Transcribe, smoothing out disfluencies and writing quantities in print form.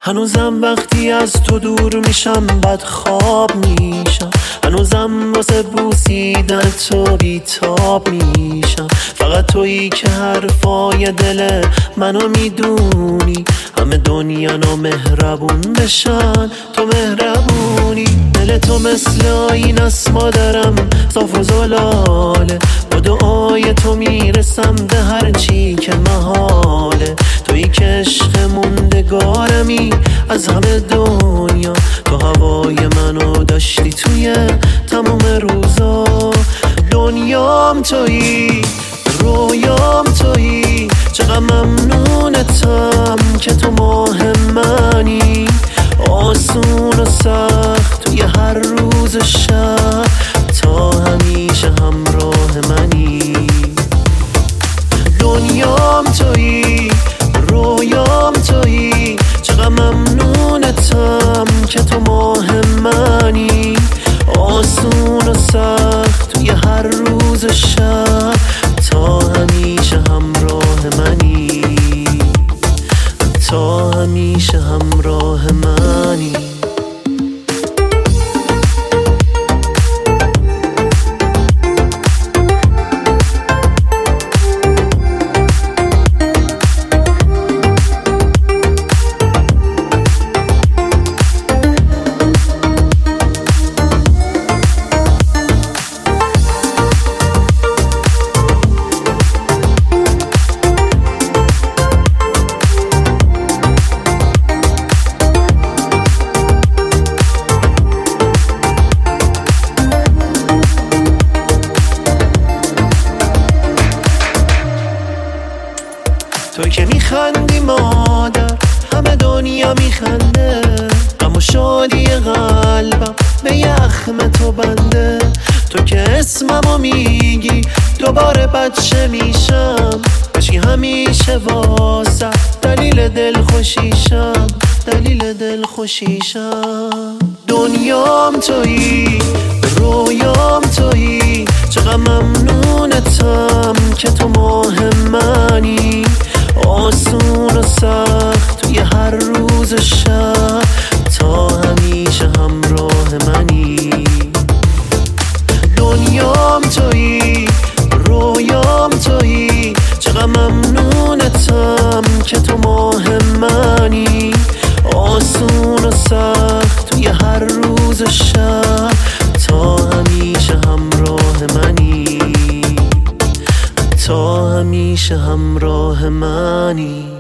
هنوزم وقتی از تو دور میشم بد خواب میشم، هنوزم واسه بوسیدن تو بیتاب میشم. فقط تویی که حرفای دل منو میدونی، همه دنیا نامهربون بشن تو مهربونی. دل تو مثل آینه است مادرم صاف و زلاله، با دعای تو میرسم به هر چی که محاله. تویی که عشق موندگارمی از همه دنیا، تو هوای منو داشتی توی تمام روزا. دنیام تویی، رویام تویی، چقدر ممنونتم که تو ماه منی. آسون و سخت توی هر روز شب، تا همیشه همراه منی. دنیام تویی، رویام تویی، چقدر ممنونتم که تو ماه منی. آسون و سخت توی هر روز شب، تا همیشه همراه منی، تا همیشه همراه منی. تو که میخندی مادر، همه دنیا میخنده. غم و شادی قلبم به یخم تو بنده. تو که اسممو میگی دوباره بچه میشم، بشی همیشه واسه دلیل دل خوشیشم، دلیل دل خوشیشم. دنیام تویی، رویام تویی، چقدر ممنونتم که تو ماه منی. آسون و سخت توی هر روز شب، تا همیشه همراه منی. دنیام تویی، رویام تویی، چقدر ممنونتم که تو ماه منی. آسون و سخت توی هر روز شب، تا همیشه همراه منی، تا همیشه همراه منی.